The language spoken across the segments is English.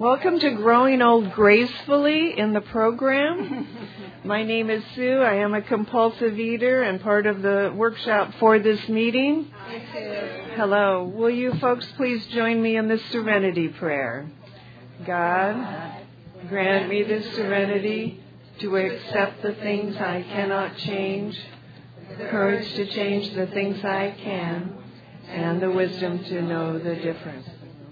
Welcome to Growing Old Gracefully in the program. My name is Sue. I am a compulsive eater and part of the workshop for this meeting. Hello. Will you folks please join me in this serenity prayer? God, grant me the serenity to accept the things I cannot change, the courage to change the things I can, and the wisdom to know the difference.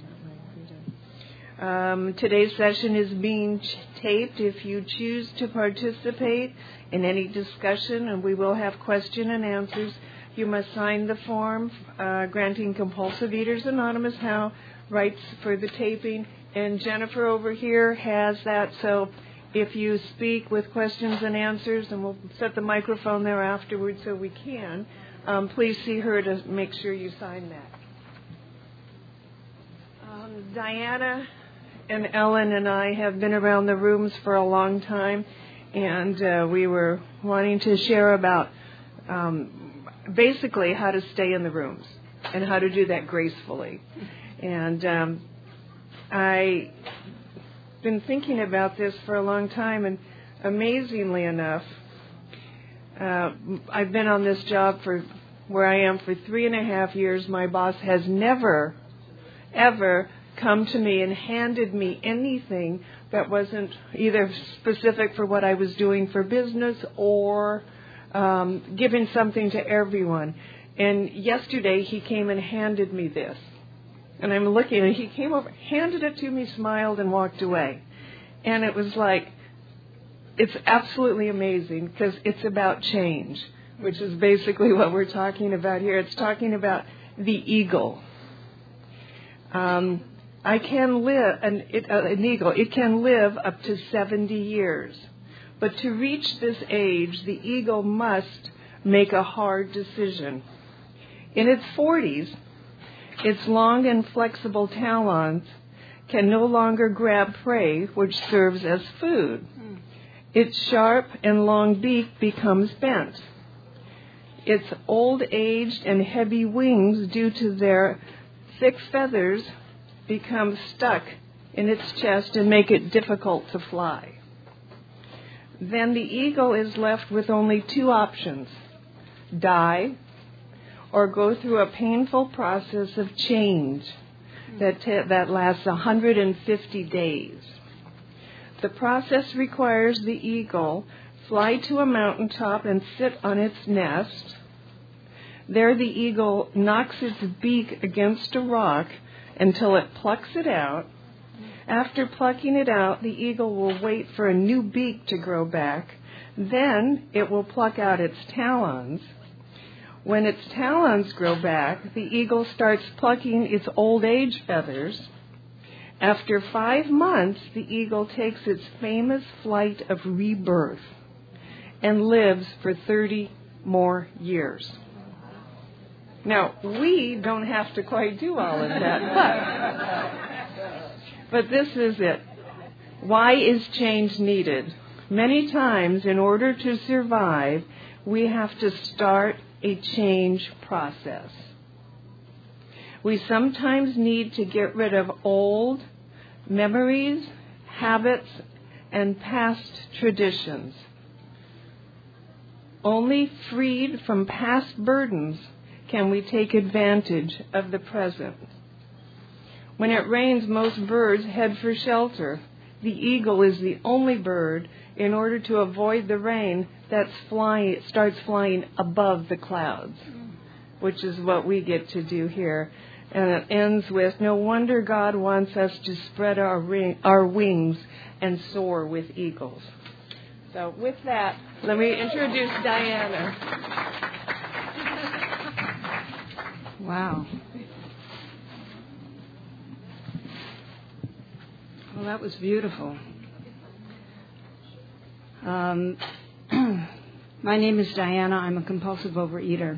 Today's session is being taped. If you choose to participate in any discussion, and we will have question and answers, you must sign the form granting Compulsive Eaters Anonymous rights for the taping. And Jennifer over here has that, so if you speak with questions and answers, and we'll set the microphone there afterwards so we can, please see her to make sure you sign that. Diana and Ellen and I have been around the rooms for a long time, and we were wanting to share about basically how to stay in the rooms and how to do that gracefully. And I've been thinking about this for a long time, and amazingly enough, I've been on this job for where I am for 3.5 years. My boss has never, ever come to me and handed me anything that wasn't either specific for what I was doing for business or giving something to everyone. And yesterday he came and handed me this. And I'm looking, and he came over, handed it to me, smiled, and walked away. And it was like, it's absolutely amazing because it's about change, which is basically what we're talking about here. It's talking about the eagle. I can live, an eagle, it can live up to 70 years. But to reach this age, the eagle must make a hard decision. In its 40s, its long and flexible talons can no longer grab prey, which serves as food. Its sharp and long beak becomes bent. Its old-aged and heavy wings, due to their thick feathers, become stuck in its chest and make it difficult to fly. Then the eagle is left with only two options: die or go through a painful process of change that lasts 150 days. The process requires the eagle fly to a mountaintop and sit on its nest. There the eagle knocks its beak against a rock until it plucks it out. After plucking it out, the eagle will wait for a new beak to grow back. Then it will pluck out its talons. When its talons grow back, the eagle starts plucking its old age feathers. After 5 months, the eagle takes its famous flight of rebirth and lives for 30 more years. Now, we don't have to quite do all of that, but this is it. Why is change needed? Many times, in order to survive, we have to start a change process. We sometimes need to get rid of old memories, habits, and past traditions. Only freed from past burdens can we take advantage of the present. When it rains, most birds head for shelter. The eagle is the only bird, in order to avoid the rain, that starts flying above the clouds, which is what we get to do here. And it ends with, no wonder God wants us to spread our wings and soar with eagles. So with that, let me introduce Diana. Wow. Well, that was beautiful. My name is Diana. I'm a compulsive overeater.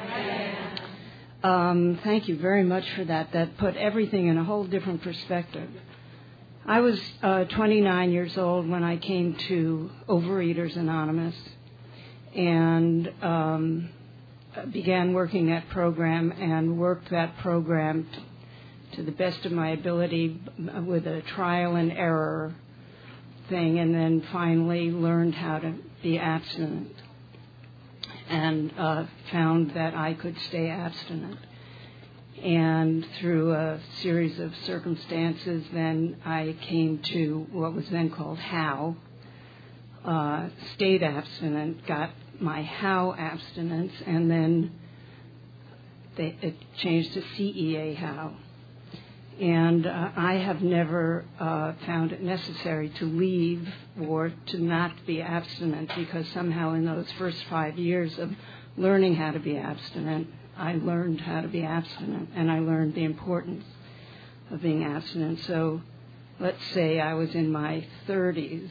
Thank you very much for that. That put everything in a whole different perspective. I was 29 years old when I came to Overeaters Anonymous and began working that program and worked that program to the best of my ability with a trial and error thing, and then finally learned how to be abstinent and found that I could stay abstinent. And through a series of circumstances, then I came to what was then called HOW, stayed abstinent, got my HOW abstinence, and then it changed to CEA HOW. And I have never found it necessary to leave or to not be abstinent, because somehow in those first 5 years of learning how to be abstinent, I learned how to be abstinent, and I learned the importance of being abstinent. So let's say I was in my 30s,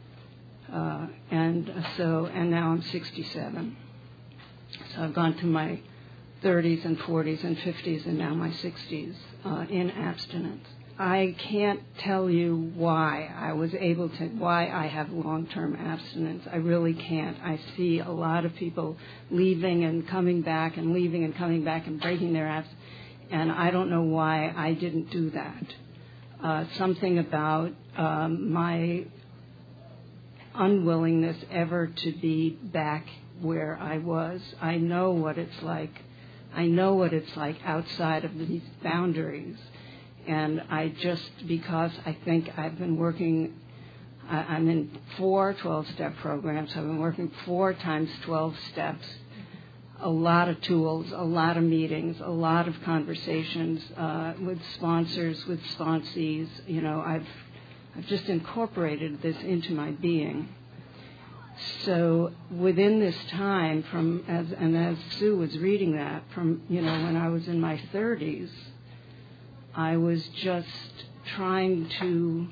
and now I'm 67. So I've gone through my 30s and 40s and 50s and now my 60s in abstinence. I can't tell you why I have long-term abstinence. I really can't. I see a lot of people leaving and coming back and leaving and coming back and breaking their abstinence, and I don't know why I didn't do that. Something about my unwillingness ever to be back where I was. I know what it's like. I know what it's like outside of these boundaries. And because I think I've been working, I'm in 4 12-step programs. I've been working 4 times 12 steps, a lot of tools, a lot of meetings, a lot of conversations with sponsors, with sponsees. You know, I've just incorporated this into my being. So within this time, as Sue was reading that, from when I was in my 30s, I was just trying to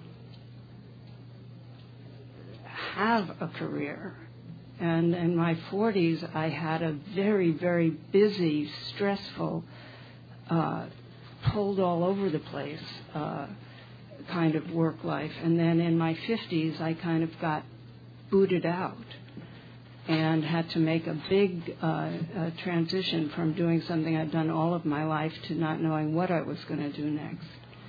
have a career. And in my 40s, I had a very, very busy, stressful, pulled all over the place kind of work life. And then in my 50s, I kind of got booted out and had to make a big transition from doing something I'd done all of my life to not knowing what I was going to do next.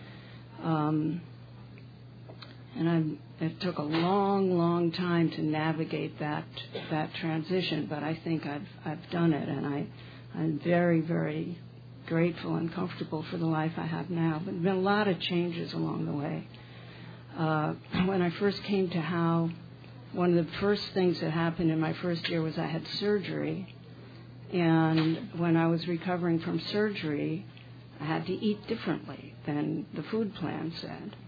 It took a long, long time to navigate that transition, but I think I've done it, and I'm very, very grateful and comfortable for the life I have now. But there have been a lot of changes along the way. When I first came to HOW, one of the first things that happened in my first year was I had surgery. And when I was recovering from surgery, I had to eat differently than the food plan said.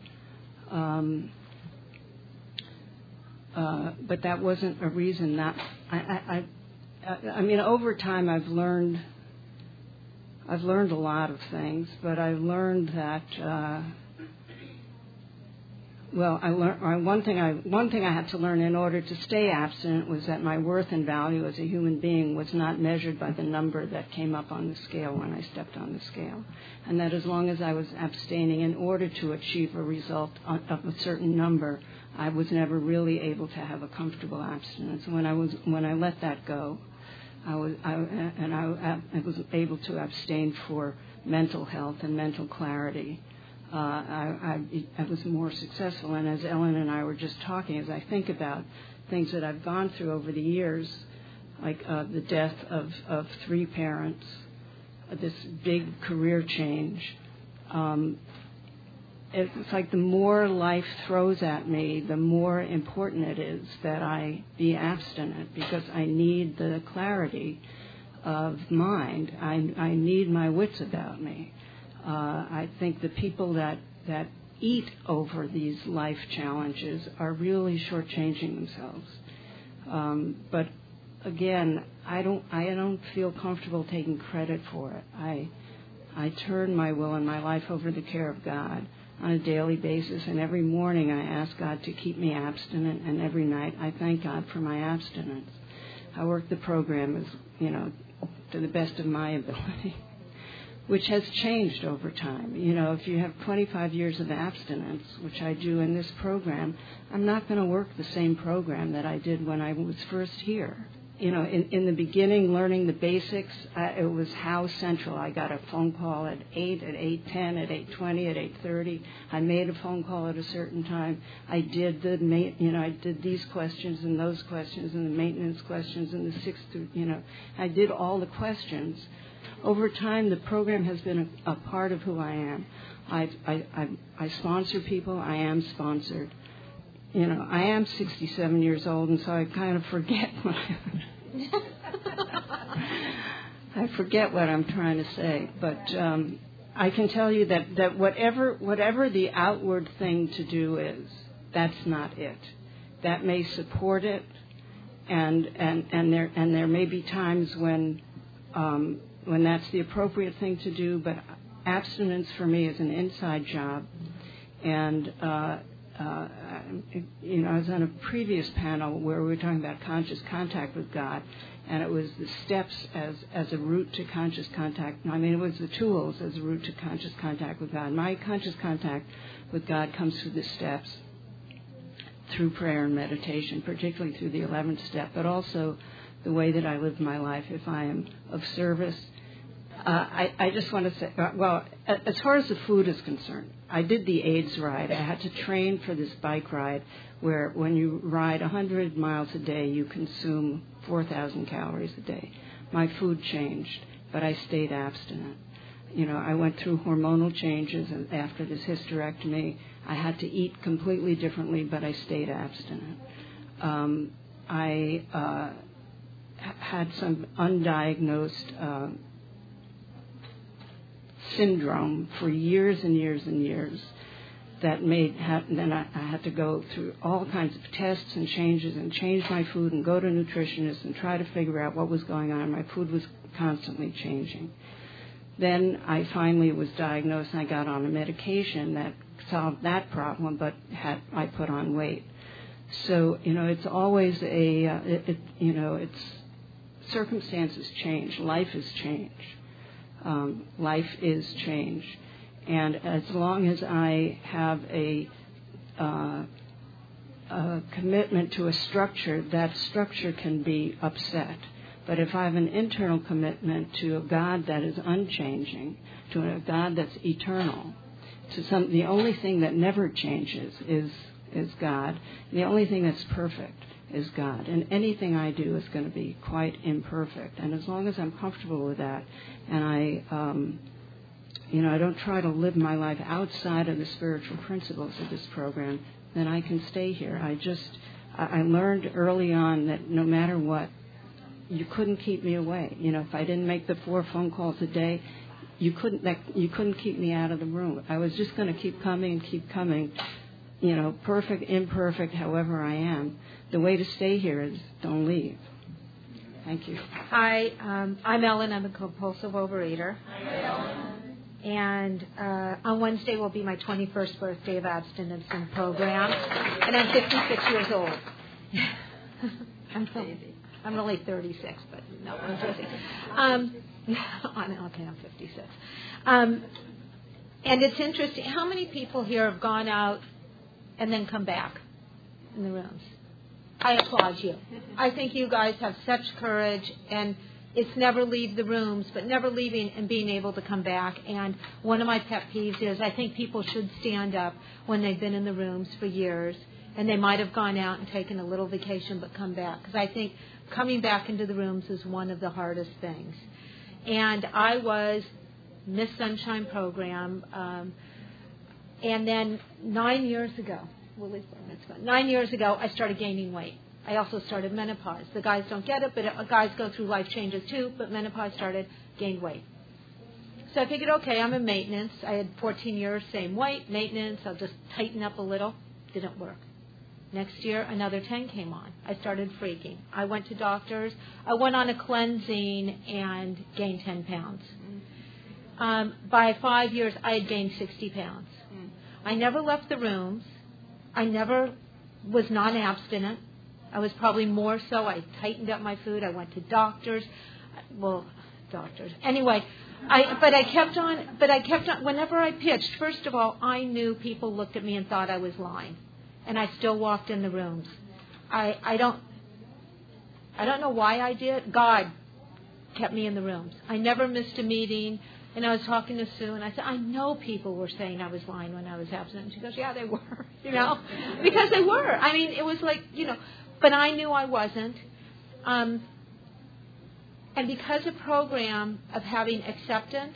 But that wasn't a reason that I mean, over time I've learned a lot of things, but I learned that one thing I had to learn in order to stay abstinent was that my worth and value as a human being was not measured by the number that came up on the scale when I stepped on the scale, and that as long as I was abstaining in order to achieve a result of a certain number, I was never really able to have a comfortable abstinence. When I let that go, I was able to abstain for mental health and mental clarity. I was more successful. And as Ellen and I were just talking, as I think about things that I've gone through over the years, like the death of 3 parents, this big career change, it's like the more life throws at me, the more important it is that I be abstinent, because I need the clarity of mind. I need my wits about me. I think the people that eat over these life challenges are really shortchanging themselves. But again, I don't feel comfortable taking credit for it. I turn my will and my life over to the care of God on a daily basis, and every morning I ask God to keep me abstinent, and every night I thank God for my abstinence. I work the program to the best of my ability, which has changed over time. If you have 25 years of abstinence, which I do in this program, I'm not going to work the same program that I did when I was first here. in the beginning, learning the basics, it was how central. I got a phone call at 8, at 8:10, at 8:20, at 8:30. I made a phone call at a certain time. I did I did these questions and those questions and the maintenance questions and the I did all the questions. Over time, the program has been a part of who I am. I sponsor people. I am sponsored. I am 67 years old, and so I kind of forget what I forget what I'm trying to say. But I can tell you that whatever the outward thing to do is, that's not it. That may support it, and there may be times when that's the appropriate thing to do. But abstinence for me is an inside job, and I was on a previous panel where we were talking about conscious contact with God, and it was the steps as a route to conscious contact. It was the tools as a route to conscious contact with God. My conscious contact with God comes through the steps, through prayer and meditation, particularly through the 11th step, but also the way that I live my life if I am of service. I just want to say, as far as the food is concerned, I did the AIDS ride. I had to train for this bike ride where when you ride 100 miles a day, you consume 4,000 calories a day. My food changed, but I stayed abstinent. I went through hormonal changes, and after this hysterectomy, I had to eat completely differently, but I stayed abstinent. I had some undiagnosed syndrome for years and years and years that then I had to go through all kinds of tests and changes and change my food and go to nutritionists and try to figure out what was going on. My food was constantly changing. Then I finally was diagnosed and I got on a medication that solved that problem, but I put on weight. So, it's always it's circumstances change. Life has changed. Life is change. And as long as I have a commitment to a structure, that structure can be upset. But if I have an internal commitment to a God that is unchanging, to a God that's eternal, the only thing that never changes is God. The only thing that's perfect is God. And anything I do is going to be quite imperfect. And as long as I'm comfortable with that, and I don't try to live my life outside of the spiritual principles of this program, then I can stay here. I learned early on that no matter what, you couldn't keep me away. If I didn't make the 4 phone calls a day, you couldn't keep me out of the room. I was just going to keep coming and keep coming. Perfect, imperfect, however I am. The way to stay here is don't leave. Thank you. Hi, I'm Ellen. I'm a compulsive overeater. And on Wednesday will be my 21st birthday of abstinence in program. And I'm 56 years old. I'm really 36, but no, I'm 50. Okay, I'm 56. And it's interesting. How many people here have gone out and then come back in the rooms? I applaud you. I think you guys have such courage, and it's never leave the rooms, but never leaving and being able to come back. And one of my pet peeves is I think people should stand up when they've been in the rooms for years, and they might have gone out and taken a little vacation but come back. Because I think coming back into the rooms is one of the hardest things. And I was Miss Sunshine program, and then 9 years ago, 9 years ago, I started gaining weight. I also started menopause. The guys don't get it, but guys go through life changes too, but menopause gained weight. So I figured, okay, I'm in maintenance. I had 14 years, same weight, maintenance. I'll just tighten up a little. Didn't work. Next year, another 10 came on. I started freaking. I went to doctors. I went on a cleansing and gained 10 pounds. By 5 years, I had gained 60 pounds. I never left the rooms. I never was non-abstinent. I was probably more so. I tightened up my food. I went to doctors. Anyway, I kept on. Whenever I pitched, first of all, I knew people looked at me and thought I was lying. And I still walked in the rooms. I I don't know why I did. God kept me in the rooms. I never missed a meeting. And I was talking to Sue, and I said, I know people were saying I was lying when I was absent. And she goes, yeah, they were, because they were. I mean, it was like, but I knew I wasn't. And because of program of having acceptance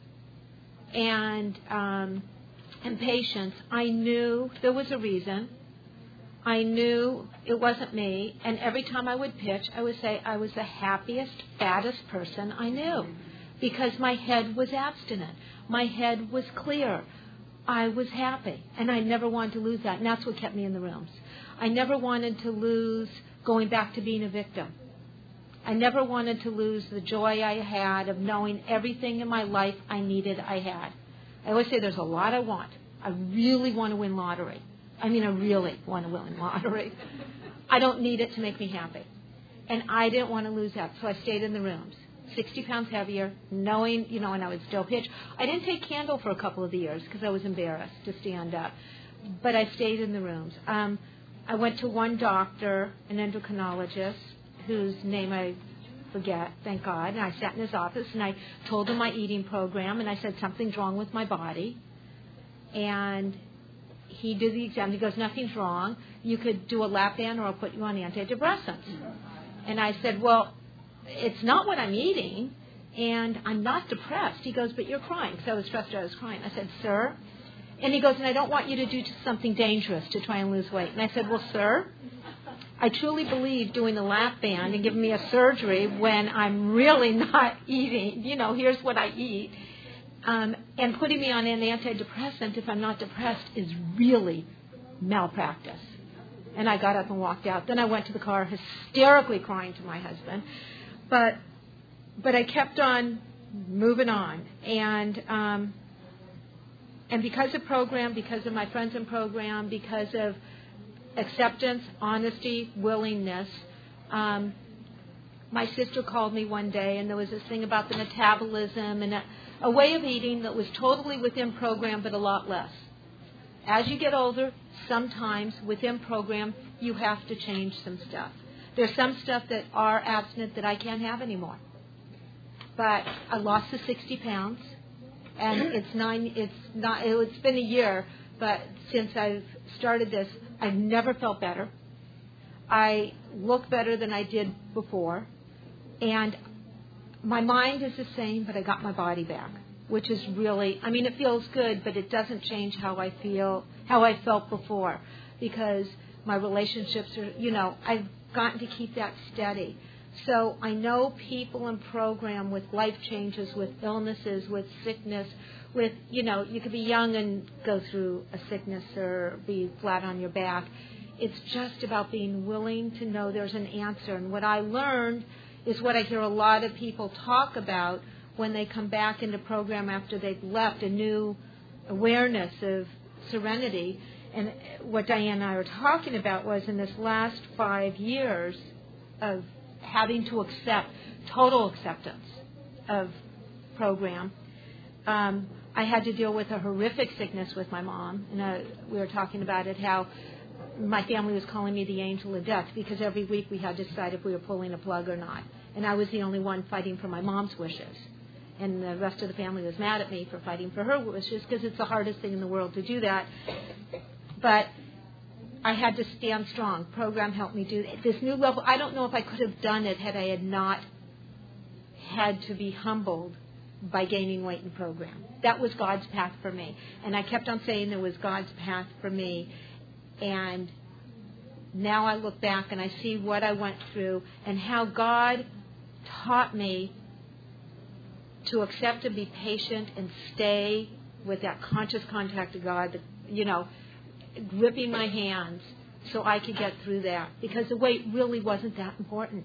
and patience, I knew there was a reason. I knew it wasn't me. And every time I would pitch, I would say I was the happiest, fattest person I knew. Because my head was abstinent. My head was clear. I was happy. And I never wanted to lose that. And that's what kept me in the rooms. I never wanted to lose going back to being a victim. I never wanted to lose the joy I had of knowing everything in my life I needed, I had. I always say there's a lot I want. I really want to win lottery. I really want to win lottery. I don't need it to make me happy. And I didn't want to lose that. So I stayed in the rooms. 60 pounds heavier, knowing, and I would still pitch. I didn't take candle for a couple of years because I was embarrassed to stand up. But I stayed in the rooms. I went to one doctor, an endocrinologist, whose name I forget, thank God. And I sat in his office and I told him my eating program and I said something's wrong with my body. And he did the exam. He goes, nothing's wrong. You could do a lap band or I'll put you on antidepressants. And I said, well, it's not what I'm eating, and I'm not depressed. He goes, but you're crying. Because I was stressed out, I was crying. I said, sir? And he goes, and I don't want you to do something dangerous to try and lose weight. And I said, well, sir, I truly believe doing the lap band and giving me a surgery when I'm really not eating, here's what I eat, and putting me on an antidepressant if I'm not depressed is really malpractice. And I got up and walked out. Then I went to the car hysterically crying to my husband. But I kept on moving on. And because of program, because of my friends in program, because of acceptance, honesty, willingness, my sister called me one day and there was this thing about the metabolism and a way of eating that was totally within program but a lot less. As you get older, sometimes within program you have to change some stuff. There's some stuff that are abstinent that I can't have anymore. But I lost the 60 pounds, and it's been a year, but since I've started this, I've never felt better. I look better than I did before, and my mind is the same, but I got my body back, which is really, it feels good, but it doesn't change how I feel, how I felt before, because my relationships are, I've gotten to keep that steady. So I know people in program with life changes, with illnesses, with sickness, with, you could be young and go through a sickness or be flat on your back. It's just about being willing to know there's an answer. And what I learned is what I hear a lot of people talk about when they come back into program after they've left, a new awareness of serenity. And what Diane and I were talking about was in this last 5 years of having to accept, total acceptance of program, I had to deal with a horrific sickness with my mom. And we were talking about it, how my family was calling me the angel of death because every week we had to decide if we were pulling a plug or not. And I was the only one fighting for my mom's wishes. And the rest of the family was mad at me for fighting for her wishes because it's the hardest thing in the world to do that. But I had to stand strong. Program helped me do this new level. I don't know if I could have done it had I had not had to be humbled by gaining weight in program. That was God's path for me. And I kept on saying there was God's path for me. And now I look back and I see what I went through and how God taught me to accept and be patient and stay with that conscious contact to God, gripping my hands so I could get through that. Because the weight really wasn't that important.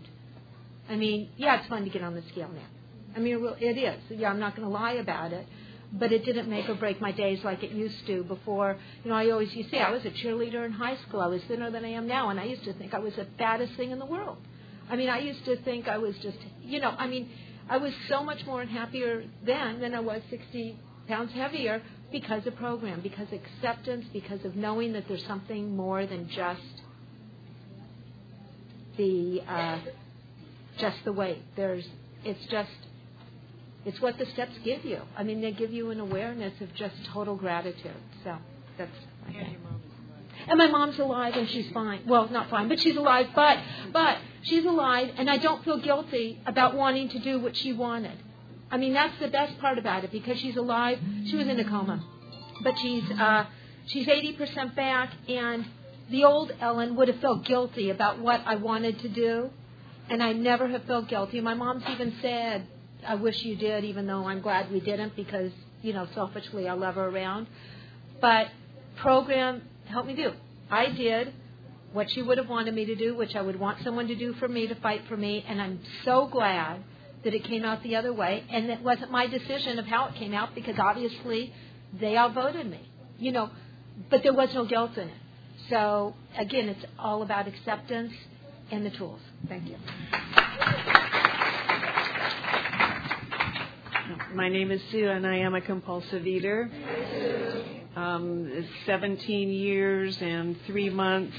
It's fun to get on the scale now. It is. Yeah, I'm not going to lie about it. But it didn't make or break my days like it used to before. I always used to say I was a cheerleader in high school. I was thinner than I am now, and I used to think I was the fattest thing in the world. I used to think I was just, I was so much more and happier then than I was 60 pounds heavier because of program, because of acceptance, because of knowing that there's something more than just the just the weight. It's what the steps give you. I mean, they give you an awareness of just total gratitude. So that's my thing. And my mom's alive and she's fine. Well, not fine, but she's alive. But she's alive, and I don't feel guilty about wanting to do what she wanted. I mean, that's the best part about it, because she's alive. She was in a coma, but she's 80% back, and the old Ellen would have felt guilty about what I wanted to do, and I never have felt guilty. My mom's even said, I wish you did, even though I'm glad we didn't, because, selfishly I love her around. But program helped me do. I did what she would have wanted me to do, which I would want someone to do for me, to fight for me, and I'm so glad that it came out the other way, and it wasn't my decision of how it came out, because obviously they outvoted me, but there was no guilt in it. So, again, it's all about acceptance and the tools. Thank you. My name is Sue, and I am a compulsive eater. 17 years and 3 months,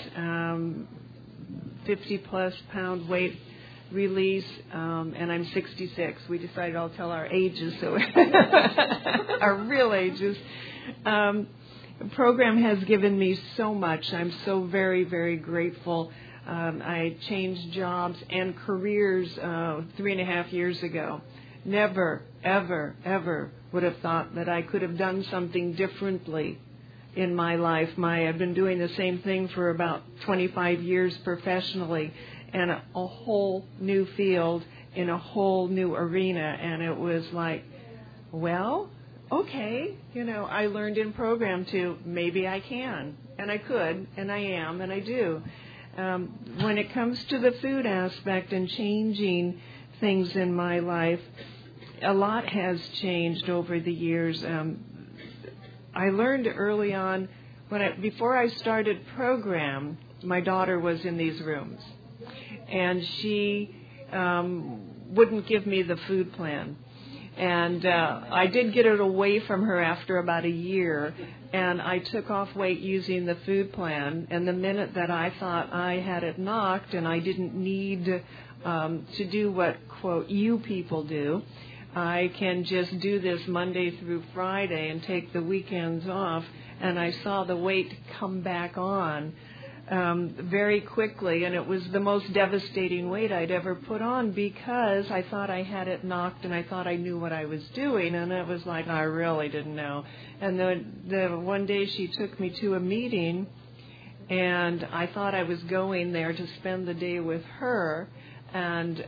50-plus pound weight release, and I'm 66. We decided I'll tell our ages, so our real ages. The program has given me so much. I'm so very, very grateful. I changed jobs and careers 3.5 years ago. Never, ever, ever would have thought that I could have done something differently in my life. I've been doing the same thing for about 25 years professionally, and a whole new field in a whole new arena. And it was like, well, okay, I learned in program to maybe I can, and I could, and I am, and I do. When it comes to the food aspect and changing things in my life, a lot has changed over the years. I learned early on, before I started program, my daughter was in these rooms, and she wouldn't give me the food plan. And I did get it away from her after about a year, and I took off weight using the food plan. And the minute that I thought I had it knocked and I didn't need to do what, quote, you people do, I can just do this Monday through Friday and take the weekends off, and I saw the weight come back on very quickly, and it was the most devastating weight I'd ever put on, because I thought I had it knocked and I thought I knew what I was doing, and it was like I really didn't know. And the one day she took me to a meeting, and I thought I was going there to spend the day with her, and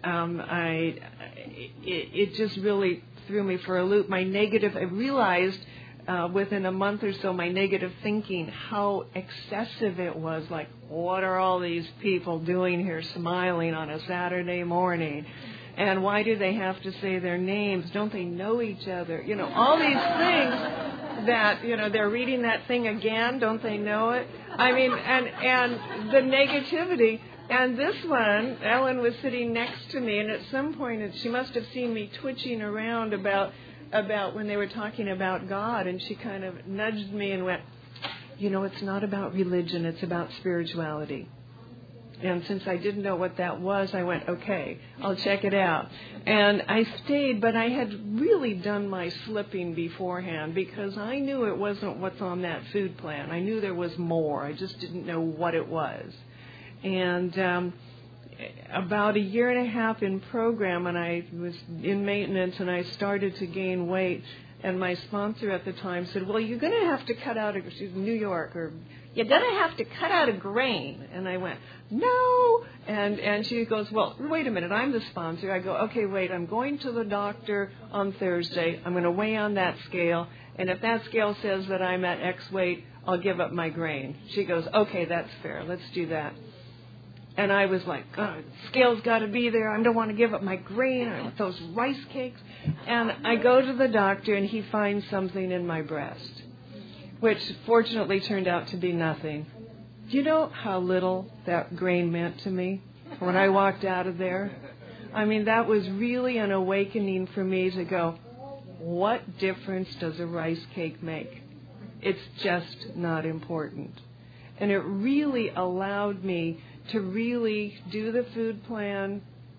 it just really threw me for a loop. I realized within a month or so, my negative thinking, how excessive it was. Like, what are all these people doing here smiling on a Saturday morning? And why do they have to say their names? Don't they know each other? All these things that, they're reading that thing again. Don't they know it? I mean, and the negativity. And this one, Ellen was sitting next to me, and at some point she must have seen me twitching around about when they were talking about God, and she kind of nudged me and went, it's not about religion, it's about spirituality. And since I didn't know what that was, I went, okay, I'll check it out. And I stayed, but I had really done my slipping beforehand, because I knew it wasn't what's on that food plan. I knew there was more. I just didn't know what it was. And about 1.5 years in program, and I was in maintenance, and I started to gain weight. And my sponsor at the time said, well, you're going to have to cut out, she's in New York, or you're going to have to cut out a grain. And I went, no. And she goes, well, wait a minute, I'm the sponsor. I go, okay, wait, I'm going to the doctor on Thursday. I'm going to weigh on that scale. And if that scale says that I'm at X weight, I'll give up my grain. She goes, okay, that's fair. Let's do that. And I was like, oh, scale's got to be there. I don't want to give up my grain. I want those rice cakes. And I go to the doctor, and he finds something in my breast, which fortunately turned out to be nothing. Do you know how little that grain meant to me when I walked out of there? I mean, that was really an awakening for me to go, what difference does a rice cake make? It's just not important. And it really allowed me to really do the food plan,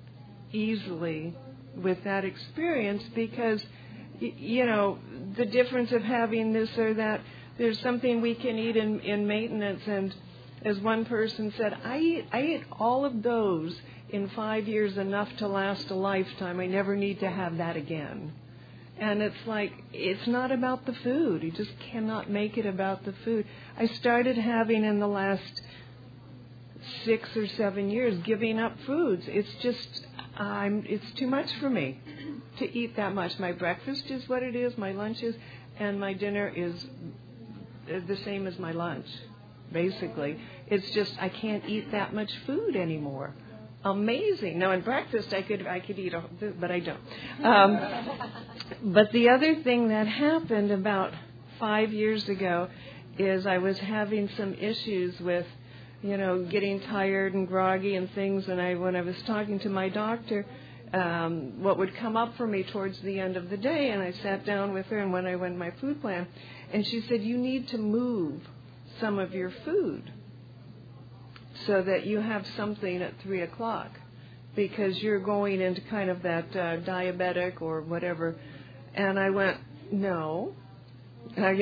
easily with that experience because, the difference of having this or that, there's something we can eat in maintenance. And as one person said, I ate all of those in 5 years, enough to last a lifetime. I never need to have that again. And it's like, it's not about the food. You just cannot make it about the food. I started having in the last 6 or 7 years giving up foods. It's just, it's too much for me to eat that much. My breakfast is what it is, my lunch is, and my dinner is the same as my lunch, basically. It's just, I can't eat that much food anymore. Amazing. Now, in breakfast, I could eat, but I don't. But the other thing that happened about 5 years ago is I was having some issues with, getting tired and groggy and things. And when I was talking to my doctor, what would come up for me towards the end of the day, and I sat down with her, and when I went my food plan, and she said, you need to move some of your food so that you have something at 3 o'clock, because you're going into kind of that diabetic or whatever. And I went, no. I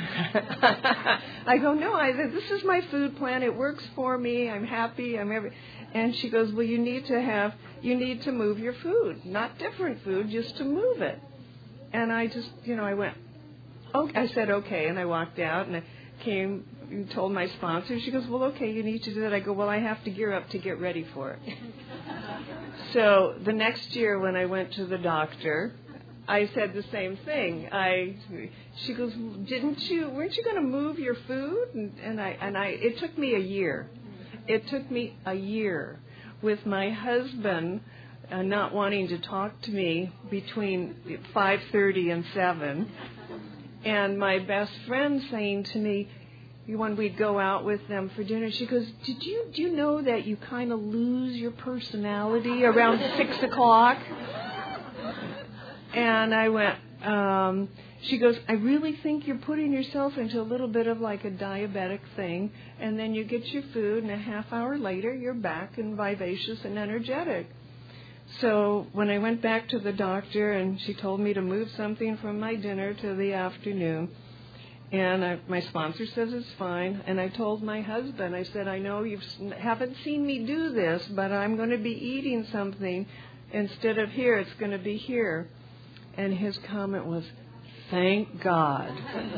go, no, this is my food plan. It works for me. I'm happy. And she goes, well, you need to move your food, not different food, just to move it. And I just, I went, okay. I said, okay. And I walked out and I came and told my sponsor. She goes, well, okay, you need to do that. I go, well, I have to gear up to get ready for it. So the next year when I went to the doctor, I said the same thing. She goes, weren't you going to move your food? And it took me a year. It took me a year with my husband not wanting to talk to me between 5:30 and 7, and my best friend saying to me, when we'd go out with them for dinner, she goes, do you know that you kind of lose your personality around 6 o'clock? And I went, she goes, I really think you're putting yourself into a little bit of like a diabetic thing, and then you get your food, and a half hour later, you're back and vivacious and energetic. So when I went back to the doctor, and she told me to move something from my dinner to the afternoon, and my sponsor says it's fine. And I told my husband, I said, I know you haven't seen me do this, but I'm going to be eating something. Instead of here, it's going to be here. And his comment was, thank God.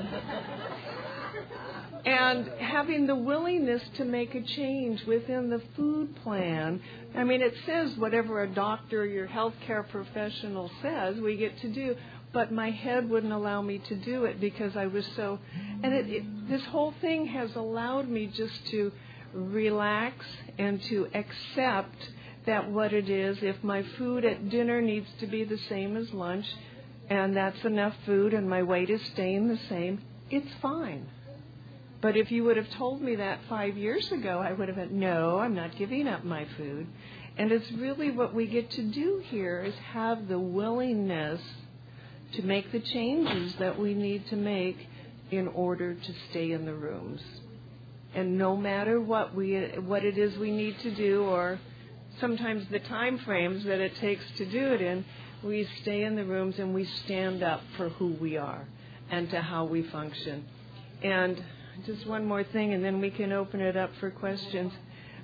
And having the willingness to make a change within the food plan. I mean, it says whatever a doctor or your healthcare professional says, we get to do. But my head wouldn't allow me to do it because I was so... And this whole thing has allowed me just to relax and to accept that what it is, if my food at dinner needs to be the same as lunch, and that's enough food and my weight is staying the same, it's fine. But if you would have told me that 5 years ago, I would have said, no, I'm not giving up my food. And it's really what we get to do here is have the willingness to make the changes that we need to make in order to stay in the rooms. And no matter what it is we need to do, or sometimes the time frames that it takes to do it in, we stay in the rooms and we stand up for who we are and to how we function. And just one more thing, and then we can open it up for questions.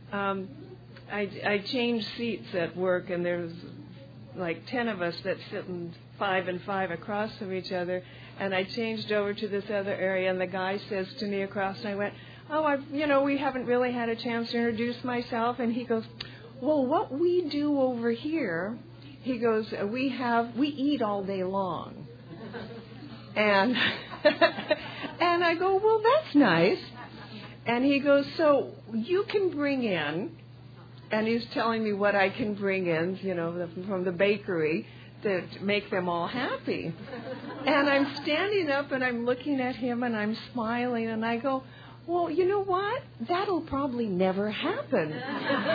I changed seats at work, and there's like 10 of us that sit in 5 and 5 across from each other, and I changed over to this other area, and the guy says to me across, and I went, we haven't really had a chance to introduce myself, and he goes, well, what we do over here, he goes, we eat all day long. And and I go, well, that's nice. And he goes, so you can bring in, and he's telling me what I can bring in, from the bakery to make them all happy. And I'm standing up and I'm looking at him and I'm smiling and I go, well, you know what? That'll probably never happen. Because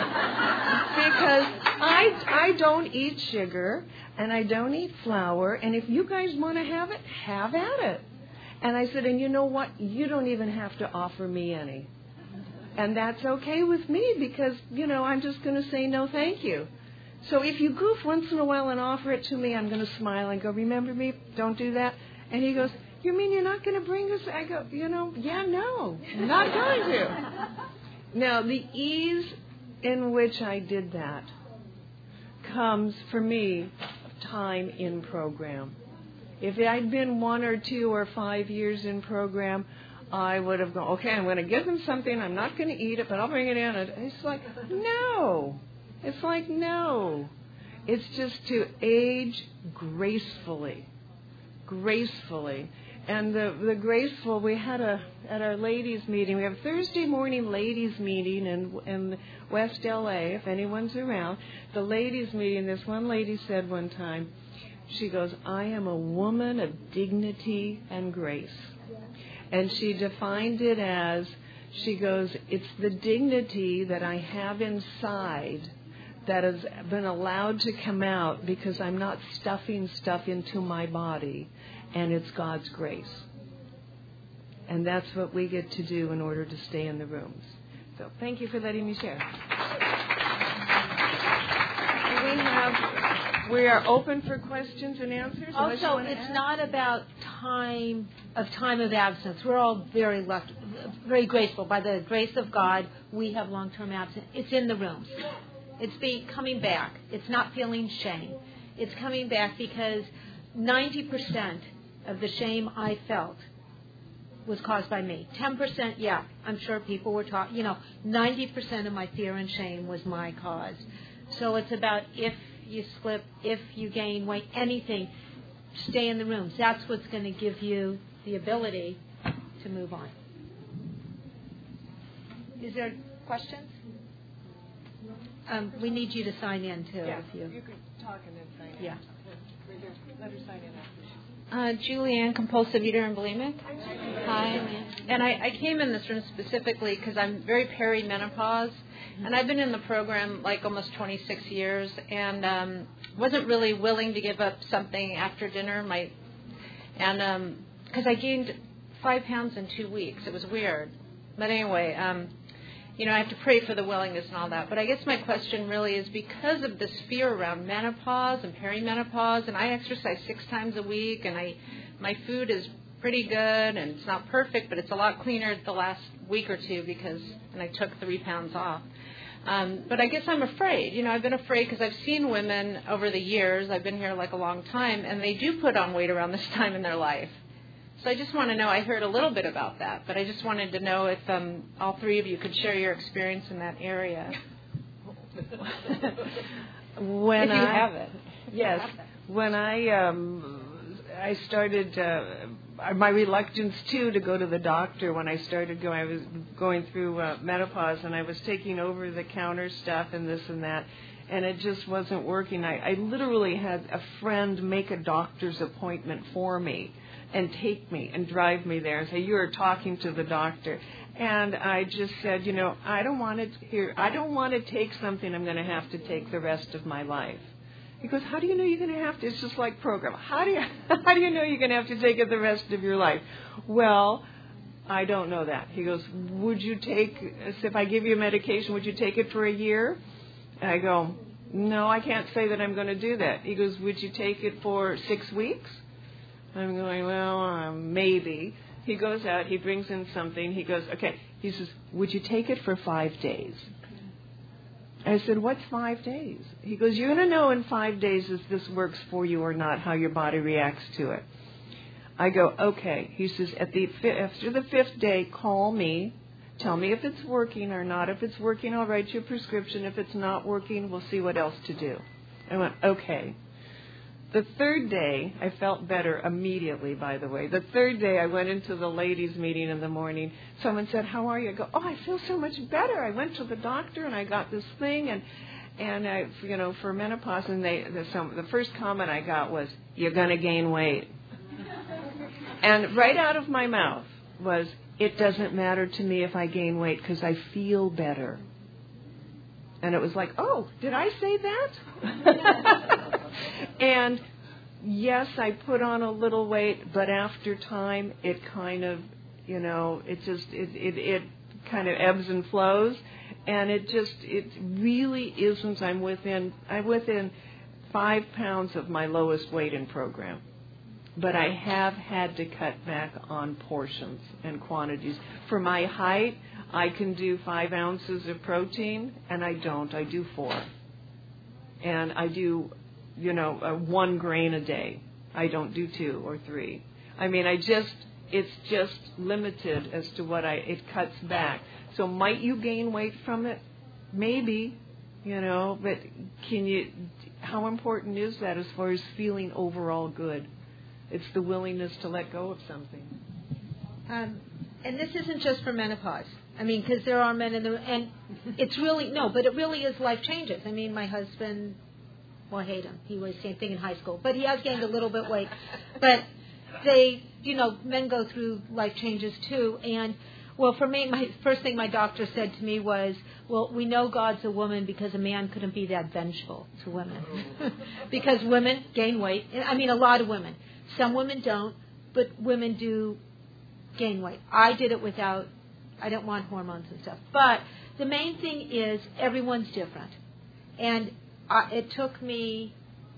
I don't eat sugar and I don't eat flour, and if you guys want to have it, have at it. And I said, and you know what? You don't even have to offer me any. And that's okay with me because, I'm just going to say no thank you. So if you goof once in a while and offer it to me, I'm going to smile and go, remember me? Don't do that. And he goes, you mean you're not going to bring us? I go, yeah, no, I'm not going to. Now, the ease in which I did that comes, for me, time in program. If I'd been 1 or 2 or 5 years in program, I would have gone, okay, I'm going to give them something. I'm not going to eat it, but I'll bring it in. And it's like, no. It's like, no. It's just to age gracefully. Gracefully. And the graceful, we had at our ladies' meeting, we have a Thursday morning ladies' meeting in West LA, if anyone's around. The ladies' meeting, this one lady said one time, she goes, I am a woman of dignity and grace. And she defined it as, she goes, it's the dignity that I have inside that has been allowed to come out because I'm not stuffing stuff into my body, and it's God's grace. And that's what we get to do in order to stay in the rooms. So thank you for letting me share. We are open for questions and answers. Also, it's not about time of absence. We're all very lucky, very grateful. By the grace of God, we have long-term absence. It's in the rooms. It's coming back. It's not feeling shame. It's coming back because 90% of the shame I felt was caused by me. 10%, yeah, I'm sure people were talking. 90% of my fear and shame was my cause. So it's about if you slip, if you gain weight, anything, stay in the rooms. That's what's going to give you the ability to move on. Is there questions? We need you to sign in, too. Yeah, if you could talk and then sign in. Yeah. Let her sign in after. Julianne, compulsive eater and bulimic. Hi. And I came in this room specifically because I'm very perimenopause, and I've been in the program like almost 26 years, and wasn't really willing to give up something after dinner. Because I gained 5 pounds in 2 weeks. It was weird, but anyway, I have to pray for the willingness and all that. But I guess my question really is because of this fear around menopause and perimenopause, and I exercise 6 times a week, and my food is pretty good, and it's not perfect, but it's a lot cleaner the last week or two and I took 3 pounds off. But I guess I'm afraid. I've been afraid because I've seen women over the years, I've been here like a long time, and they do put on weight around this time in their life. So I just want to know, I heard a little bit about that, but I just wanted to know if all 3 of you could share your experience in that area. When if you have it. Yes. When I started, my reluctance, too, to go to the doctor when I started going, I was going through menopause, and I was taking over-the-counter stuff and this and that, and it just wasn't working. I literally had a friend make a doctor's appointment for me and take me and drive me there and say, you are talking to the doctor. And I just said, I don't want to take something I'm going to have to take the rest of my life. He goes, how do you know you're going to have to? It's just like program. How do you know you're going to have to take it the rest of your life? Well, I don't know that. He goes, would you take, if I give you a medication, would you take it for a year? And I go, no, I can't say that I'm going to do that. He goes, would you take it for 6 weeks? I'm going, well, maybe. He goes out, he brings in something. He goes, okay. He says, would you take it for 5 days? I said, what's 5 days? He goes, you're going to know in 5 days if this works for you or not, how your body reacts to it. I go, okay. He says, after the 5th day, call me. Tell me if it's working or not. If it's working, I'll write you a prescription. If it's not working, we'll see what else to do. I went, okay. The 3rd day, I felt better immediately, by the way. The 3rd day, I went into the ladies' meeting in the morning. Someone said, how are you? I go, oh, I feel so much better. I went to the doctor, and I got this thing, and I, for menopause, and the first comment I got was, you're going to gain weight. And right out of my mouth was, it doesn't matter to me if I gain weight because I feel better. And it was like, oh, did I say that? And yes, I put on a little weight, but after time, it kind of, it kind of ebbs and flows. And it really isn't. I'm within 5 pounds of my lowest weight in program. But I have had to cut back on portions and quantities. For my height, I can do 5 ounces of protein, and I don't. I do 4. And I do, 1 grain a day. I don't do 2 or 3. I mean, it's just limited as to what it cuts back. So might you gain weight from it? Maybe, but how important is that as far as feeling overall good? It's the willingness to let go of something. And this isn't just for menopause. I mean, because there are men and it's really, but it really is life changes. I mean, my husband, well, I hate him. He was the same thing in high school, but he has gained a little bit weight. But men go through life changes too. And, well, for me, my first thing my doctor said to me was, well, we know God's a woman because a man couldn't be that vengeful to women. Because women gain weight. I mean, a lot of women. Some women don't, but women do gain weight. I did it without, I didn't want hormones and stuff. But the main thing is everyone's different. And it took me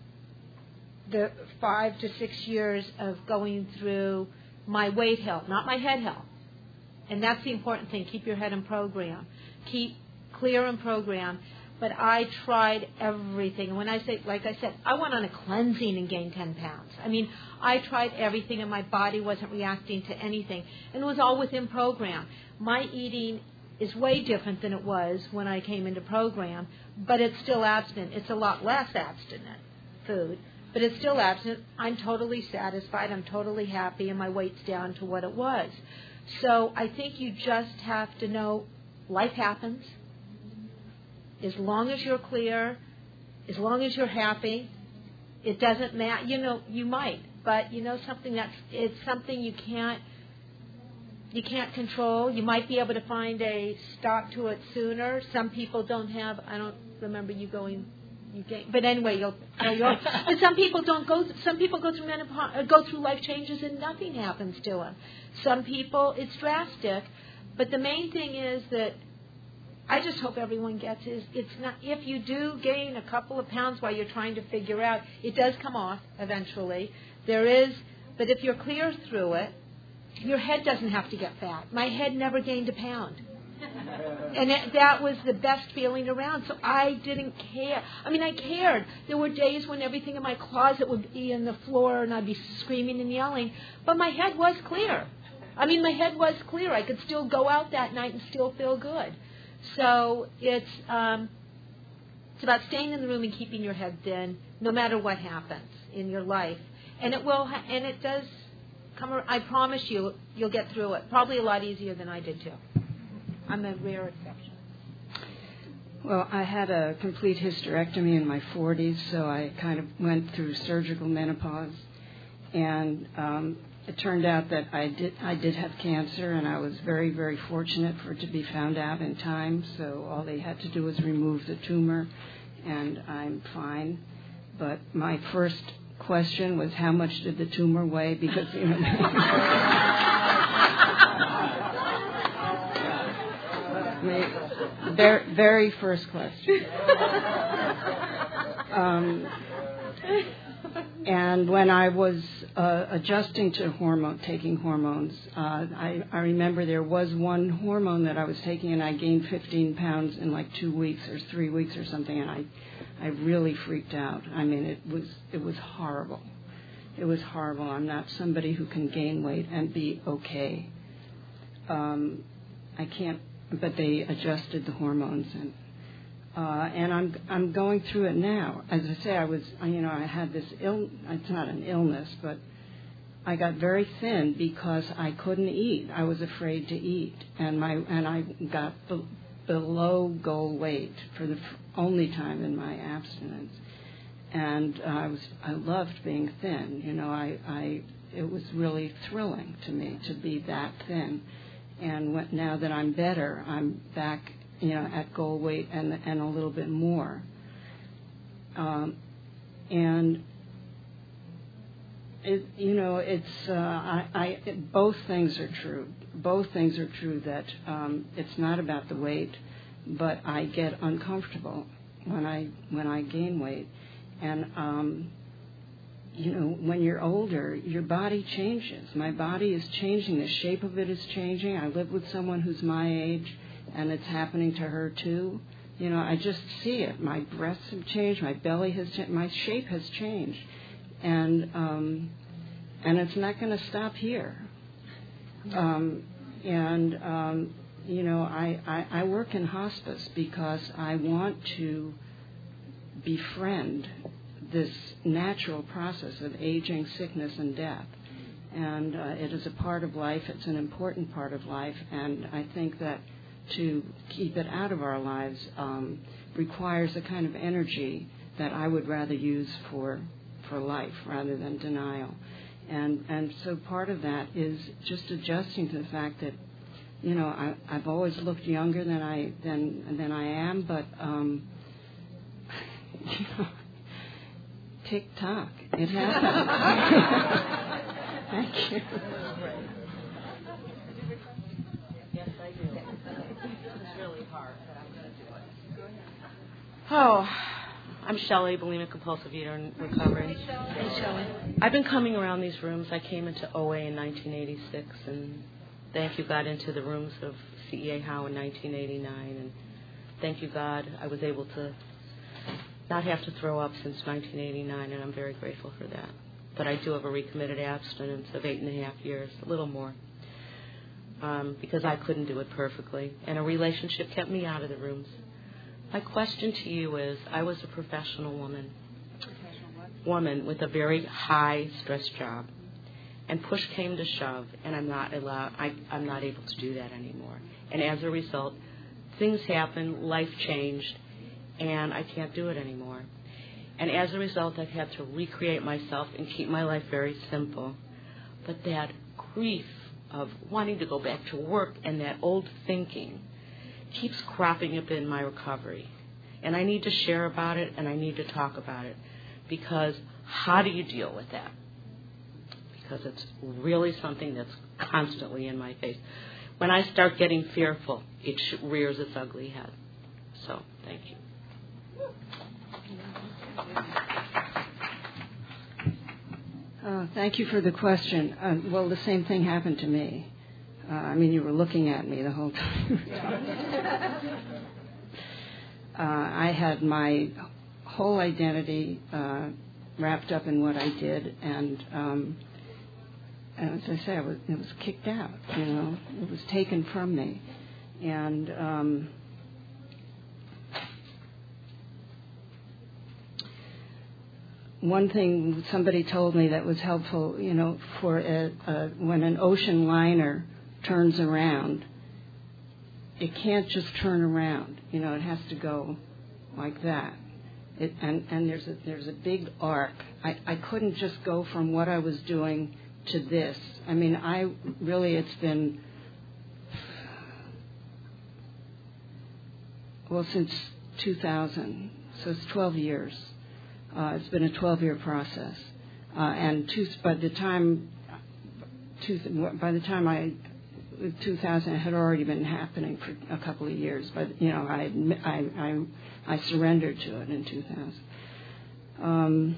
the 5 to 6 years of going through my weight health, not my head health. And that's the important thing. Keep your head in program. Keep clear in program. But I tried everything. And when I say, like I said, I went on a cleansing and gained 10 pounds. I mean, I tried everything and my body wasn't reacting to anything. And it was all within program. My eating is way different than it was when I came into program, but it's still abstinent. It's a lot less abstinent food, but it's still abstinent. I'm totally satisfied. I'm totally happy, and my weight's down to what it was. So I think you just have to know life happens. As long as you're clear, as long as you're happy, it doesn't matter. You might, but it's something you can't control. You might be able to find a stop to it sooner. Some people don't have. I don't remember you going. But anyway, but some people don't go. Some people go through menopause, go through life changes, and nothing happens to them. Some people, it's drastic. But the main thing is that I just hope everyone gets is it's not. If you do gain a couple of pounds while you're trying to figure out, it does come off eventually. There is, but if you're clear through it, your head doesn't have to get fat. My head never gained a pound. And that was the best feeling around. So I didn't care. I mean, I cared. There were days when everything in my closet would be on the floor and I'd be screaming and yelling. But my head was clear. I mean, my head was clear. I could still go out that night and still feel good. So it's about staying in the room and keeping your head thin no matter what happens in your life. And it will, and it does come. I promise you, you'll get through it. Probably a lot easier than I did too. I'm a rare exception. Well, I had a complete hysterectomy in my 40s, so I kind of went through surgical menopause, and it turned out that I did have cancer, and I was very, very fortunate for it to be found out in time. So all they had to do was remove the tumor, and I'm fine. But my first question was, how much did the tumor weigh? Because very first question. And when I was adjusting to taking hormones, I remember there was one hormone that I was taking, and I gained 15 pounds in like 2 weeks or 3 weeks or something, and I really freaked out. I mean, it was horrible. It was horrible. I'm not somebody who can gain weight and be okay. I can't. But they adjusted the hormones, and I'm going through it now. As I say, I had this it's not an illness, but I got very thin because I couldn't eat. I was afraid to eat, and I got below goal weight for the only time in my abstinence. And I loved being thin. It was really thrilling to me to be that thin. And now that I'm better, I'm back, at goal weight and a little bit more. And both things are true. Both things are true that it's not about the weight, but I get uncomfortable when I gain weight. And when you're older, your body changes. My body is changing. The shape of it is changing. I live with someone who's my age, and it's happening to her too. I just see it. My breasts have changed. My belly has changed. My shape has changed, and it's not going to stop here. I work in hospice because I want to befriend this natural process of aging, sickness, and death. And it is a part of life. It's an important part of life. And I think that to keep it out of our lives requires a kind of energy that I would rather use for life rather than denial. And so part of that is just adjusting to the fact that, I've always looked younger than I am, but tick-tock. It happens. Thank you. Yes, I do. It's really hard, but I'm going to do it. Oh, I'm Shelley, bulimic compulsive eater in recovery. Hey, Shelley. I've been coming around these rooms. I came into OA in 1986, and thank you, God, into the rooms of CEA Howe in 1989, and thank you, God, I was able to not have to throw up since 1989, and I'm very grateful for that. But I do have a recommitted abstinence of 8.5 years, a little more, because I couldn't do it perfectly, and a relationship kept me out of the rooms. My question to you is, I was a professional woman with a very high stress job, and push came to shove, and I'm not able to do that anymore. And as a result, things happened, life changed, and I can't do it anymore. And as a result, I've had to recreate myself and keep my life very simple. But that grief of wanting to go back to work and that old thinking keeps cropping up in my recovery. And I need to share about it, and I need to talk about it, because how do you deal with that? Because it's really something that's constantly in my face. When I start getting fearful, it rears its ugly head. So, thank you. Thank you for the question. Well, the same thing happened to me. You were looking at me the whole time. I had my whole identity wrapped up in what I did, and as I say, it was kicked out. It was taken from me, and one thing somebody told me that was helpful, for when an ocean liner turns around, it can't just turn around. It has to go like that. And there's a big arc. I couldn't just go from what I was doing to this. It's been, since 2000, so it's 12 years. It's been a 12-year process, and by the time 2000, it had already been happening for a couple of years. But I surrendered to it in 2000.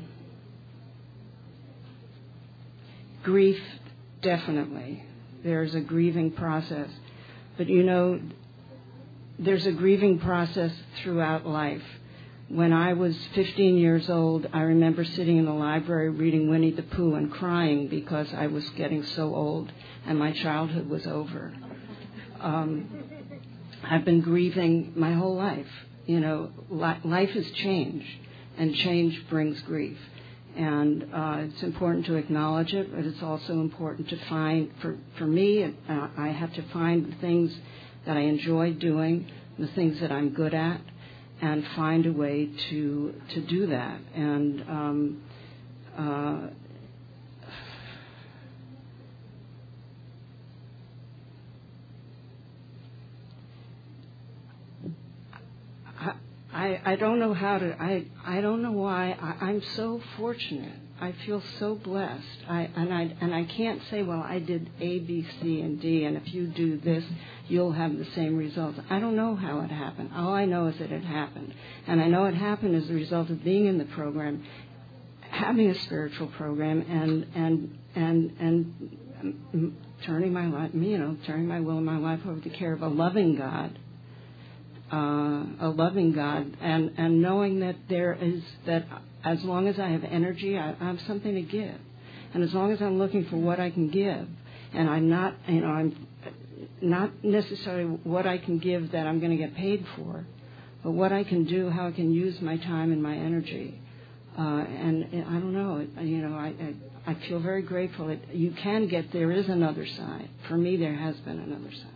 Grief, definitely. There's a grieving process, but there's a grieving process throughout life. When I was 15 years old, I remember sitting in the library reading Winnie the Pooh and crying because I was getting so old and my childhood was over. I've been grieving my whole life. Life has changed, and change brings grief. And it's important to acknowledge it, but it's also important to find, for me, I have to find the things that I enjoy doing, the things that I'm good at, and find a way to do that. And I don't know how to. I don't know why. I'm so fortunate. I feel so blessed. I can't say, well, I did A, B, C, and D, and if you do this, you'll have the same results. I don't know how it happened. All I know is that it happened, and I know it happened as a result of being in the program, having a spiritual program, and turning my life, turning my will and my life over to the care of a loving God. And knowing that that as long as I have energy, I have something to give, and as long as I'm looking for what I can give, and I'm not necessarily what I can give that I'm going to get paid for, but what I can do, how I can use my time and my energy, and I don't know, I feel very grateful that there is another side. For me, there has been another side.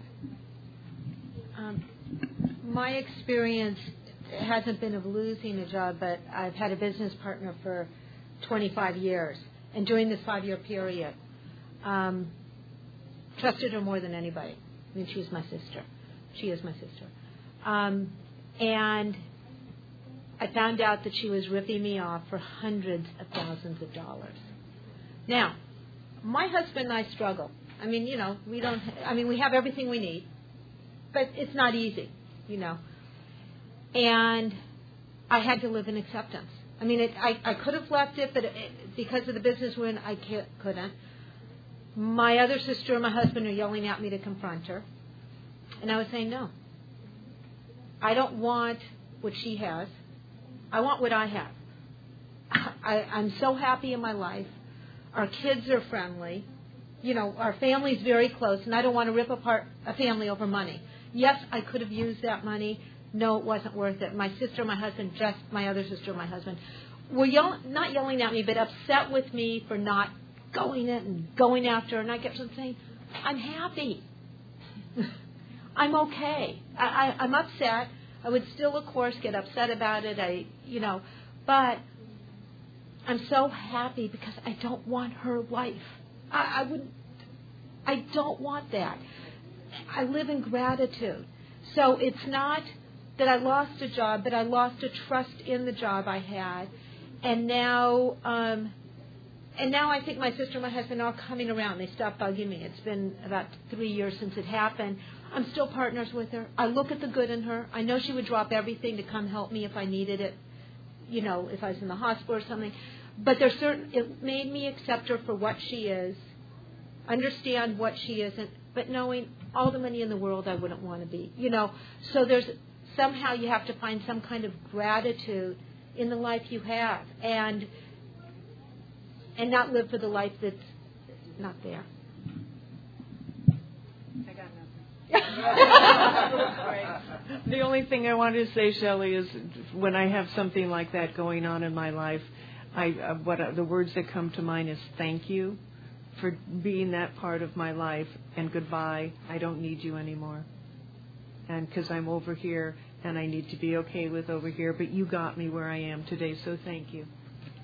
My experience hasn't been of losing a job, but I've had a business partner for 25 years. And during this 5-year period, trusted her more than anybody. I mean, she's my sister. She is my sister. And I found out that she was ripping me off for hundreds of thousands of dollars. Now, my husband and I struggle. I mean, we have everything we need, but it's not easy. And I had to live in acceptance. I mean, I could have left it, but because of the business we're in, I couldn't. My other sister and my husband are yelling at me to confront her. And I was saying, no. I don't want what she has. I want what I have. I'm so happy in my life. Our kids are friendly. Our family's very close, and I don't want to rip apart a family over money. Yes, I could have used that money. No, it wasn't worth it. My sister, my husband, my other sister, my husband, were not yelling at me, but upset with me for not going after her. And I kept on saying, I'm happy. I'm okay. I'm upset. I would still, of course, get upset about it. But I'm so happy because I don't want her life. I don't want that. I live in gratitude. So it's not that I lost a job, but I lost a trust in the job I had. And now I think my sister and my husband are coming around. They stopped bugging me. It's been about 3 years since it happened. I'm still partners with her. I look at the good in her. I know she would drop everything to come help me if I needed it, if I was in the hospital or something. But it made me accept her for what she is, understand what she isn't, but knowing all the money in the world I wouldn't want to be. So somehow you have to find some kind of gratitude in the life you have and not live for the life that's not there. I got nothing. The only thing I wanted to say, Shelley, is when I have something like that going on in my life, the words that come to mind is thank you for being that part of my life, and goodbye, I don't need you anymore. And because I'm over here, and I need to be okay with over here, but you got me where I am today, so thank you.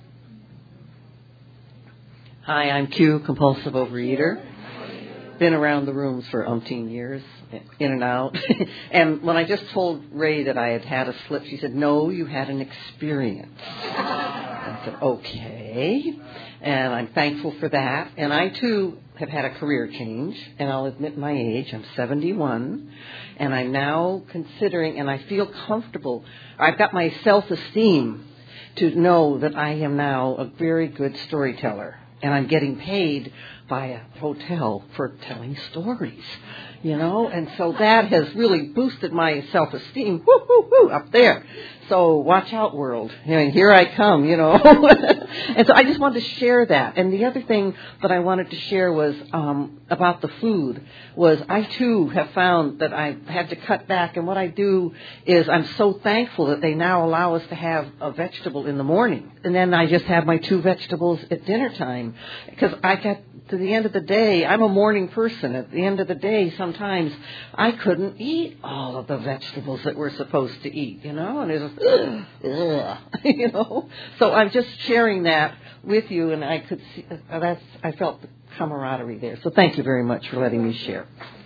Hi, I'm Q, compulsive overeater. Been around the rooms for umpteen years, in and out. And when I just told Ray that I had had a slip, she said, no, you had an experience. I said, okay. And I'm thankful for that. And I, too, have had a career change. And I'll admit my age. I'm 71. And I'm now considering, and I feel comfortable. I've got my self-esteem to know that I am now a very good storyteller. And I'm getting paid by a hotel for telling stories, and so that has really boosted my self-esteem, up there. So watch out, world. Here I come, And so I just wanted to share that. And the other thing that I wanted to share was about the food, was I, too, have found that I had to cut back. And what I do is I'm so thankful that they now allow us to have a vegetable in the morning. And then I just have my 2 vegetables at dinner time. Because I got to the end of the day, I'm a morning person. At the end of the day, sometimes I couldn't eat all of the vegetables that we're supposed to eat, and it's just, So I'm just sharing that with you, and I could see I felt the camaraderie there. So thank you very much for letting me share.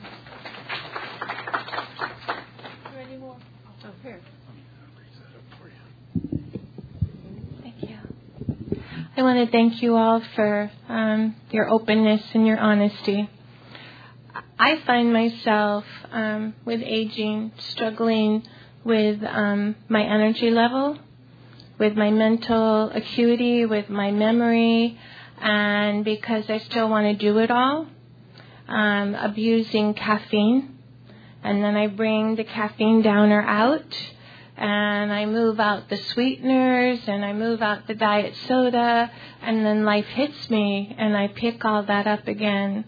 Any more? Oh, here. I want to thank you all for your openness and your honesty. I find myself, with aging, struggling with my energy level, with my mental acuity, with my memory, and because I still want to do it all, abusing caffeine. And then I bring the caffeine downer out, and I move out the sweeteners, and I move out the diet soda, and then life hits me, and I pick all that up again.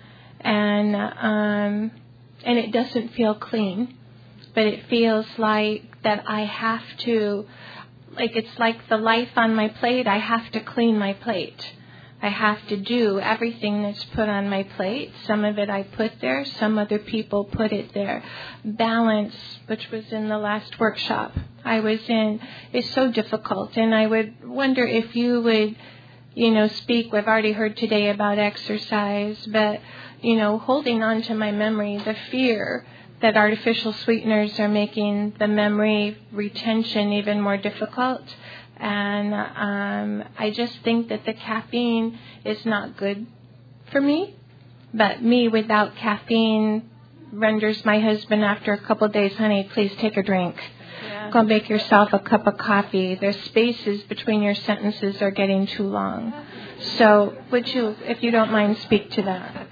And it doesn't feel clean, but it feels like that I have to, like it's like the life on my plate, I have to clean my plate. I have to do everything that's put on my plate. Some of it I put there, some other people put it there. Balance, which was in the last workshop I was in, is so difficult. And I would wonder if you would, speak. We've already heard today about exercise, but, holding on to my memory, the fear that artificial sweeteners are making the memory retention even more difficult. And I just think that the caffeine is not good for me. But me without caffeine renders my husband after a couple of days, honey, please take a drink. Yeah. Go make yourself a cup of coffee. The spaces between your sentences are getting too long. So would you, if you don't mind, speak to that?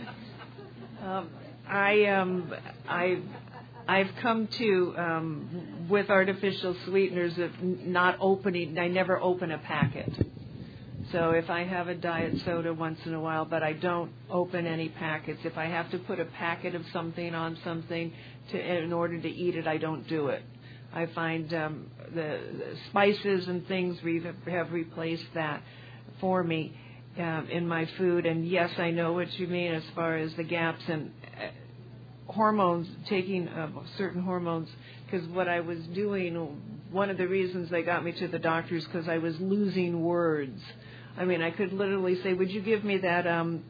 I've come to, with artificial sweeteners, of not opening. I never open a packet. So if I have a diet soda once in a while, but I don't open any packets. If I have to put a packet of something on something in order to eat it, I don't do it. I find the spices and things have replaced that for me in my food. And yes, I know what you mean as far as the gaps and hormones, taking certain hormones, because what I was doing, one of the reasons they got me to the doctors, because I was losing words. I mean, I could literally say, would you give me that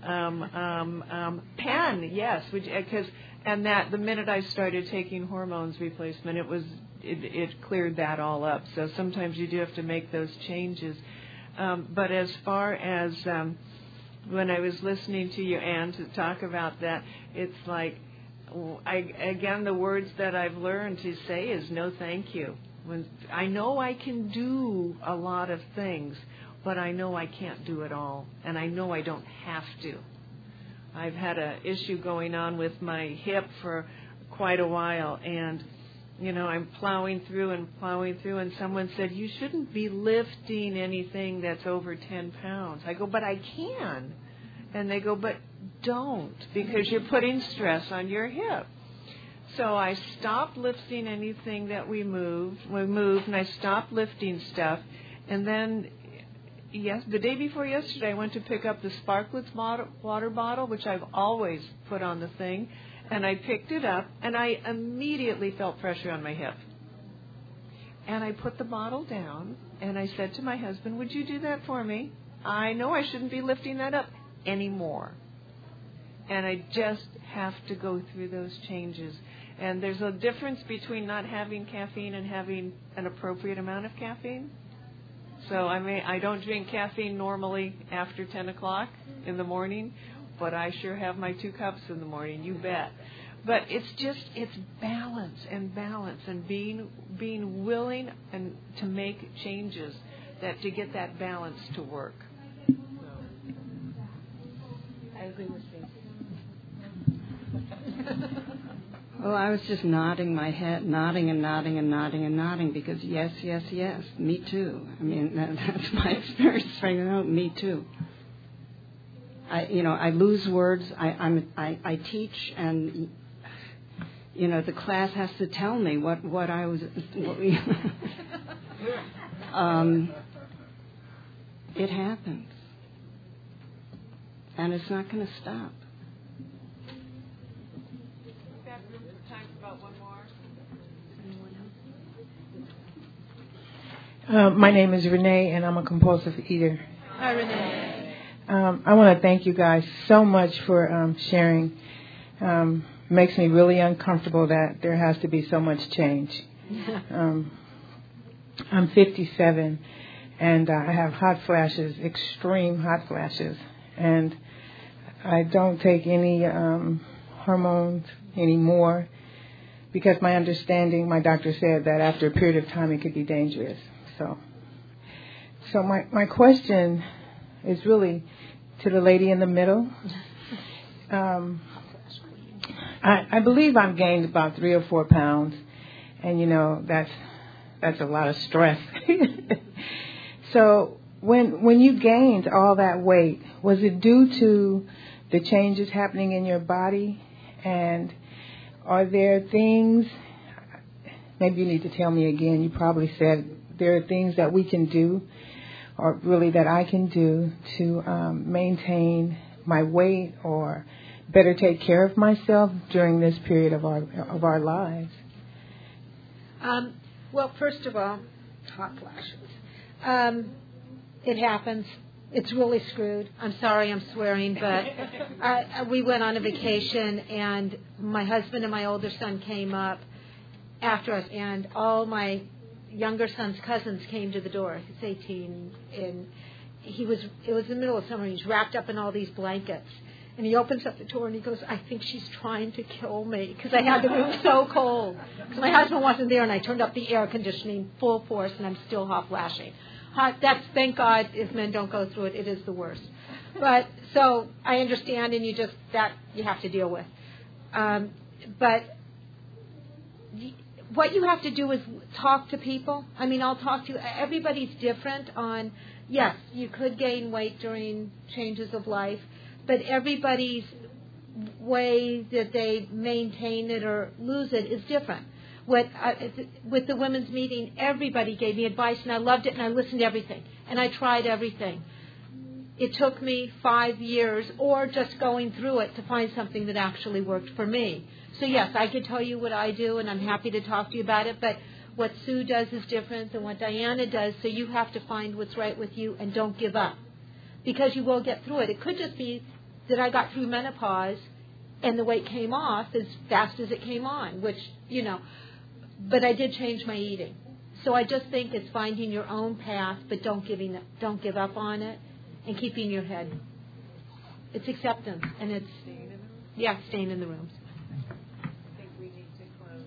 pen? Yes. And that the minute I started taking hormones replacement, it cleared that all up. So sometimes you do have to make those changes. But as far as when I was listening to you, Anne, to talk about that, it's like, again, the words that I've learned to say is no thank you. When I know I can do a lot of things, but I know I can't do it all, and I know I don't have to. I've had an issue going on with my hip for quite a while, and I'm plowing through, and someone said, you shouldn't be lifting anything that's over 10 pounds. I go, but I can. And they go, but don't, because you're putting stress on your hip. So I stopped lifting anything that we moved, and I stopped lifting stuff. And then, the day before yesterday, I went to pick up the Sparklets water bottle, which I've always put on the thing, and I picked it up, and I immediately felt pressure on my hip. And I put the bottle down, and I said to my husband, would you do that for me? I know I shouldn't be lifting that up anymore. And I just have to go through those changes. And there's a difference between not having caffeine and having an appropriate amount of caffeine. So I don't drink caffeine normally after 10 o'clock in the morning, but I sure have my 2 cups in the morning, you bet. But it's balance and being willing and to make changes to get that balance to work. I agree with you. Well, I was just nodding my head, nodding because yes, me too. I mean, that's my experience right now. Me too. I lose words. I teach, and the class has to tell me what I was. It happens, and it's not going to stop. My name is Renee, and I'm a compulsive eater. Hi, Renee. I want to thank you guys so much for sharing. Makes me really uncomfortable that there has to be so much change. I'm 57, and I have hot flashes, extreme hot flashes, and I don't take any hormones anymore because my understanding, my doctor said that after a period of time it could be dangerous. So my question is really to the lady in the middle. I believe I've gained about 3 or 4 pounds, and that's a lot of stress. So when you gained all that weight, was it due to the changes happening in your body? And are there things, maybe you need to tell me again, you probably said there are things that we can do, or really that I can do to maintain my weight or better take care of myself during this period of our lives? Well, first of all, hot flashes. It happens. It's really screwed. I'm sorry I'm swearing, but we went on a vacation, and my husband and my older son came up after us, and all my younger son's cousins came to the door. He's 18, and it was the middle of summer. He's wrapped up in all these blankets. And he opens up the door and he goes, I think she's trying to kill me because I had the room so cold. Because my husband wasn't there, and I turned up the air conditioning full force, and I'm still hot flashing. That's, thank God, if men don't go through it, it is the worst. But so I understand, and you have to deal with. But what you have to do is talk to people. I mean, I'll talk to you. Everybody's different on, yes, you could gain weight during changes of life, but everybody's way that they maintain it or lose it is different. With the women's meeting, everybody gave me advice, and I loved it, and I listened to everything, and I tried everything. It took me 5 years, or just going through it, to find something that actually worked for me. So, yes, I could tell you what I do, and I'm happy to talk to you about it, but what Sue does is different than what Diana does, so you have to find what's right with you and don't give up, because you will get through it. It could just be that I got through menopause and the weight came off as fast as it came on, which, but I did change my eating. So I just think it's finding your own path, but don't give up on it, and keeping your head. It's acceptance, and it's staying in the rooms. I think we need to close.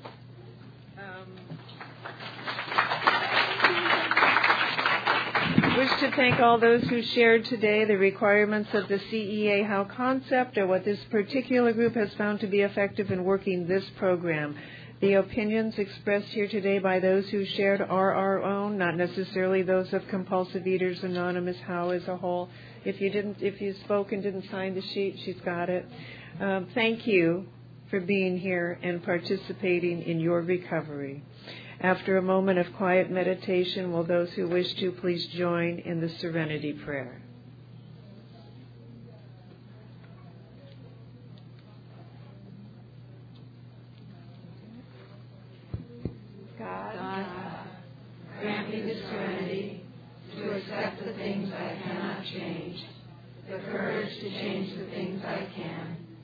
Wish to thank all those who shared today the requirements of the CEA How concept, or what this particular group has found to be effective in working this program. The opinions expressed here today by those who shared are our own, not necessarily those of Compulsive Eaters Anonymous, How as a whole. If you spoke and didn't sign the sheet, she's got it. Thank you for being here and participating in your recovery. After a moment of quiet meditation, will those who wish to please join in the Serenity Prayer. God, grant me the serenity to accept the things I cannot change, the courage to change the things I can,